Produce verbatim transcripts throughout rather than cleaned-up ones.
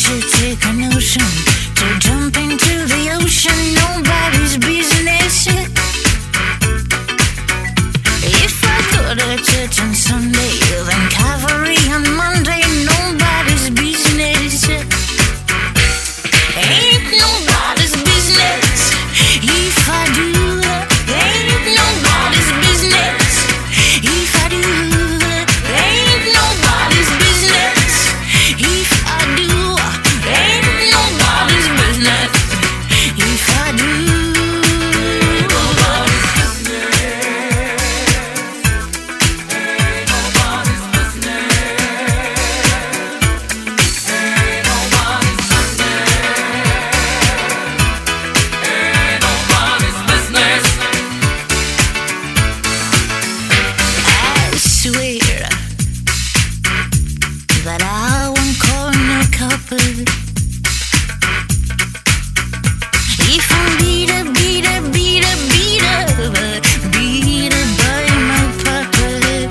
should take a notion to jump into the ocean. Nobody's business. If I go to church on Sunday, then cavalry on Monday. Nobody's business. Ain't nobody's business. If I do, ain't nobody's business. If I do, ain't nobody's business. If I do, ain't nobody's business. If I do, ain't nobody's business. Ain't nobody's business. Ain't nobody's business. Ain't nobody's business. I swear that I won't call no copper. If I'm beat up, beat up, beat up, beat up, beat up by my papa.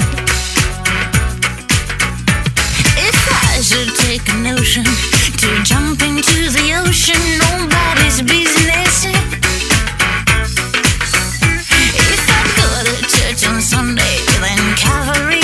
If I should take a notion to jump into the ocean, nobody's business. If I go to church on Sunday, then cavalry